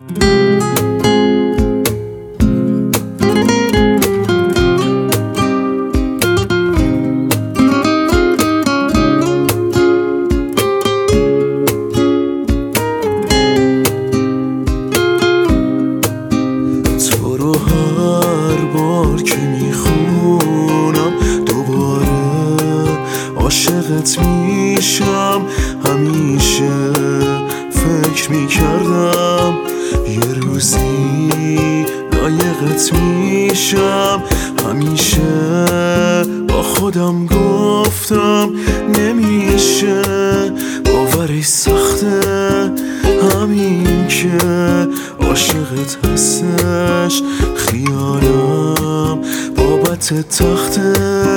تو رو هر بار که میخونم دوباره عاشقت میشم. همیشه فکر میکردم یه روزی لایقت میشم. همیشه با خودم گفتم نمیشه، باورش سخته همین که عاشقت هستش. خیالم بابت تخته،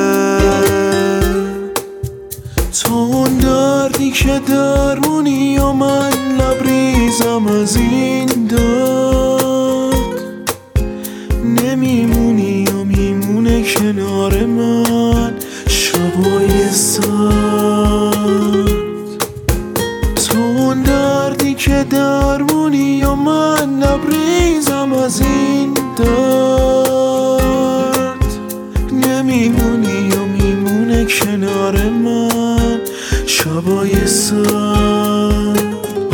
تو اون دردی که درمونی و من لبریزم از این داد. نمیمونی و میمونه کنار من شبای سرد. تو اون دردی که درمونی و من لبریزم از این درد. نمیمونی و میمونه کنار من شبای سرد.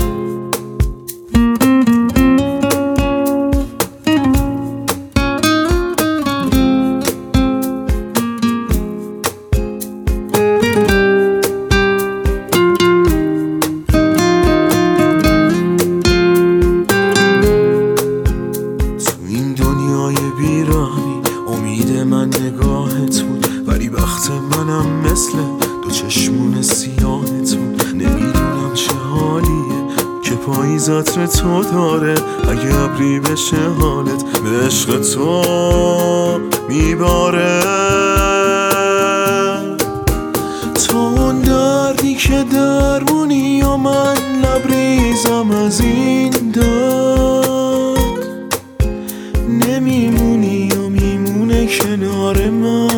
امید من نگاهت بود، ولی وقت منم مثل دو چشمون سیاهت بود. نمیدونم چه حالیه که پاییز عطر تو داره. اگه ابری بشه حالت به عشق تو میباره. تو اون دردی که درمونی و من لبریزم از این داد. نمیمونی و میمونه کنار من